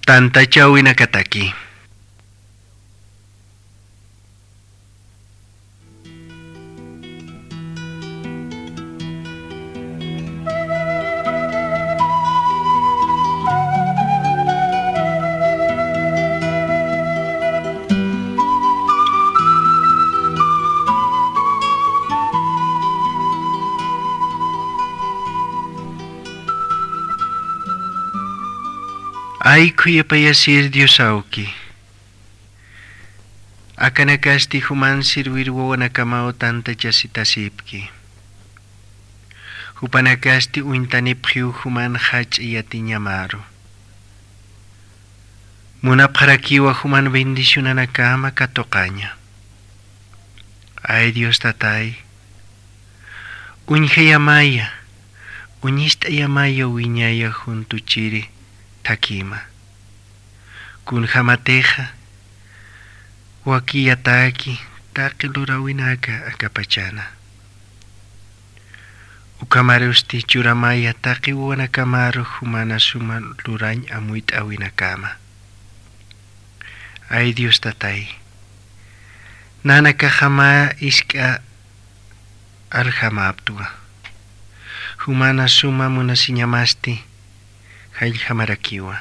Tantachaw Inakataki. Ay kuyapayasir Diosauki. Akanakasti human sirwirwo nakamao tanta chasitasipki. Hupanakasti uintaniphiu human hach yatinyamaro. Munaparakiwa human bendición nakama katokaña. Ay Dios tatay. Unheyamaya. Unista yamaya wiñaya junto chiri. Takima. Kun hamateja. Wakiyataki. Taki lurawinaka akapachana. Ukamarusti churamaya taki wanakamaro humana suma lurañ amuit awinakama. Ay Dios tatay. Nanaka hama iska alhamaptua. Humana suma munasiñamasti. Hay hamarakiwa.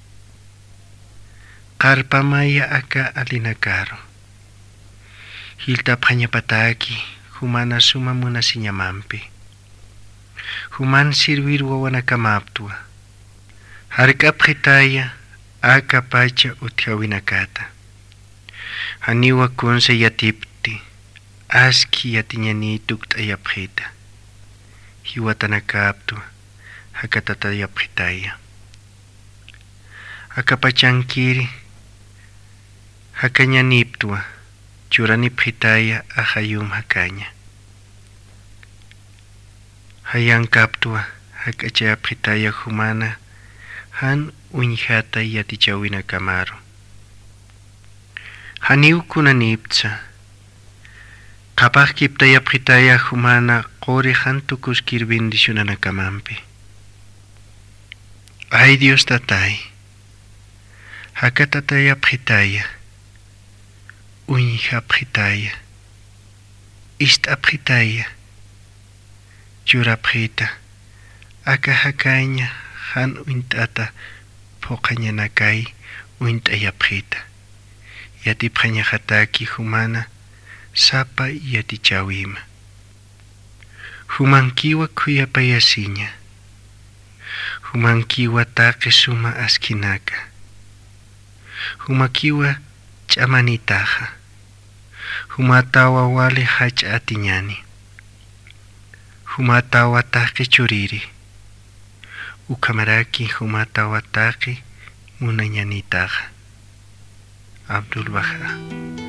Karpamaya aka alinakaro. Hilta panyapataki. Humana suma munasiñamampi. Human sirvir wawanakamaptua. Harkapritaya aka pacha utjawinakata. Haniwa kunse yatipti. Aski yatiñanituk tayaprita. Hiwatanakaptua. Hakatatayapritaya. Akapachankiri. Hakanyaniptua. Churanipritaya ahayum hakanya. Hayankaptua. Hakachayapritaya humana. Han unjata yatichawina kamaro. Haniu kunaniptsa. Kapag kiptayapritaya humana qori hantukus kirbendisyonana kamampi. Ay Dios tatay. Hakatataya pritaya. Unja pritaya. Ista pritaya. Jura prita. Aka hakanya han uintata pokanya nakai uintaya prita. Yati pranya hataki humana sapa yati chawima. Humankiwa kuyapayasinya. Humankiwa take suma askinaka. Humakiwa chamanitaja. Humatawa wale hach atiñani. Humatawa take churiri. Ukamaraki humatawa take munañanitaja. Abdul Baha.